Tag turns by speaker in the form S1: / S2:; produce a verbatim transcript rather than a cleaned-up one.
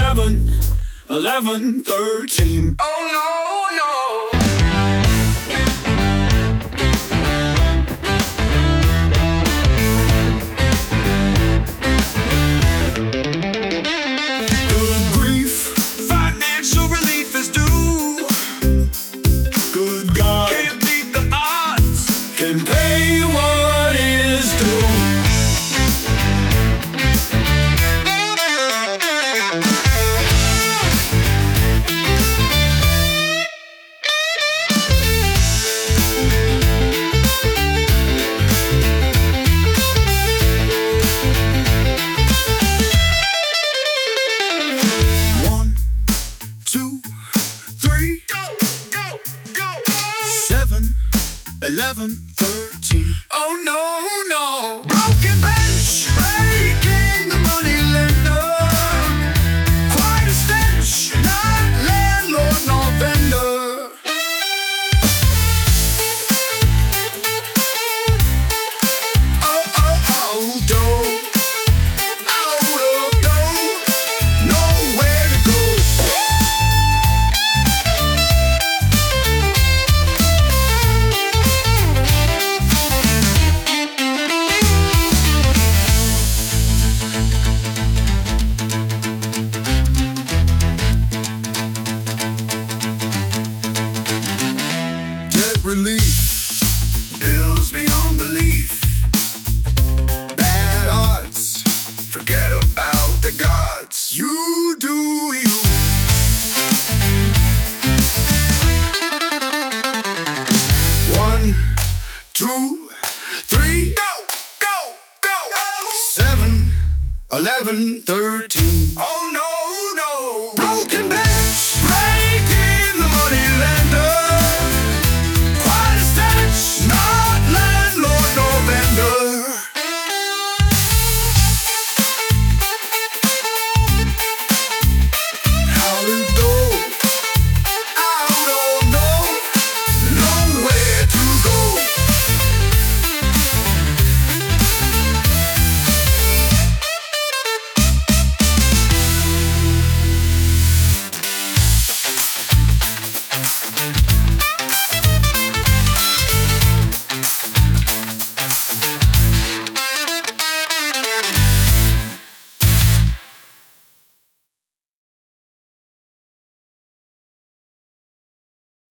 S1: seven, eleven, thirteen.
S2: Oh no, no.
S1: Good grief, financial relief is due. Good God,
S2: Can't beat the odds.
S1: can pay what is due. One, two, three,
S2: Go, go, go.
S1: seven, eleven, thirteen.
S2: Oh no, no. Broken bench, breaking the money lender. Quite a stench, not landlord nor vendor. Oh, oh, oh, dough. Out of dough, nowhere to go.
S1: Debt relief,
S2: Bills beyond belief.
S1: bad odds.
S2: Forget about the gods.
S1: You do you. One, two, three,
S2: Go, go, go.
S1: seven, eleven, thirteen.
S2: Oh